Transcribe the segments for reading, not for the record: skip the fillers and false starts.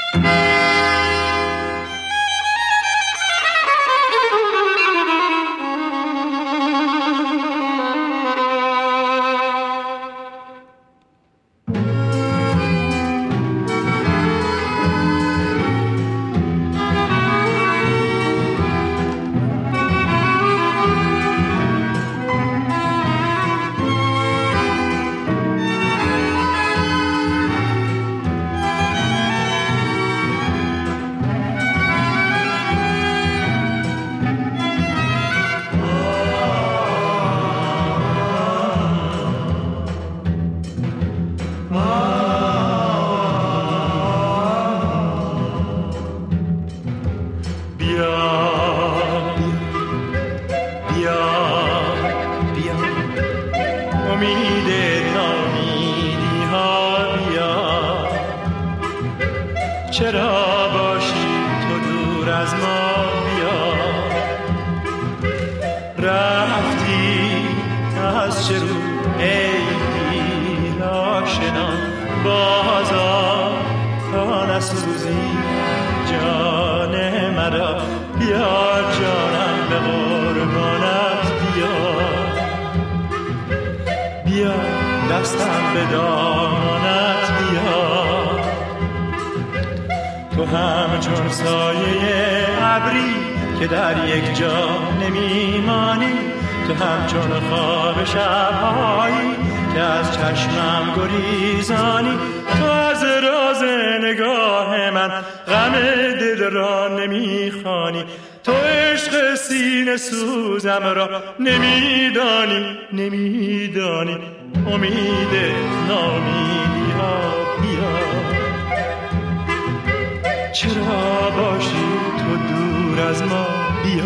چرا باشی تو دور از ما بیا. رفتی از چه رو ای دیر آشنا، بازا تا نسوزی جان مرا. بیا جانم به قربانت بیا، بیا دستم به دامانت بیا. تو همچون سایه ابری که در یک جا نمیمانی، تو همچون خواب شبهایی که از چشمم گریزانی. تو از راز نگاه من غم دل را نمیخوانی، تو عشق سینه سوزم را نمیدانی. نمیدانی امید نامیدی ها بیا. چرا باشی تو دور از ما بیا.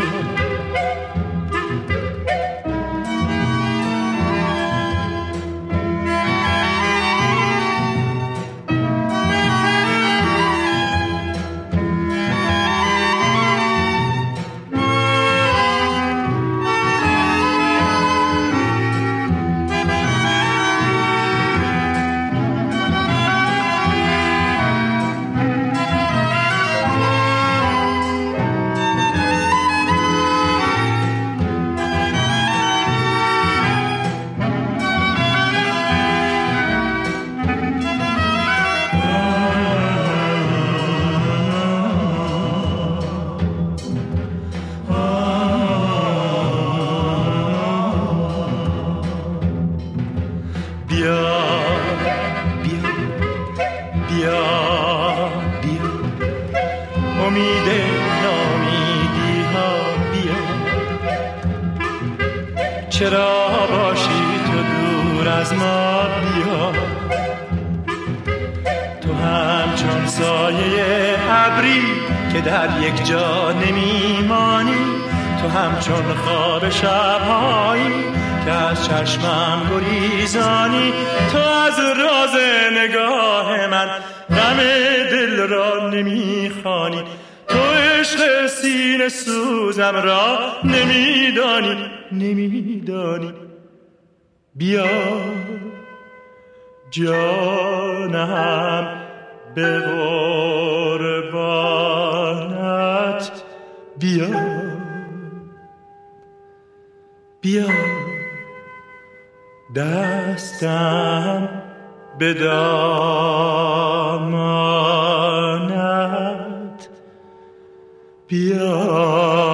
امید نامیدی ها بیا. چرا باشی تو دور از ما بیا. تو همچون سایه ابری که در یک جا نمیمانی، تو همچون خواب شبهایی که از چشمم گریزانی. تو از راز نگاه من غم دل را نمیخوانی، تو عشق سینه سوزم را نمیدانی. نمیدانی بیا جانم به قربانت بیا. بیا دستم به دامانت بیا.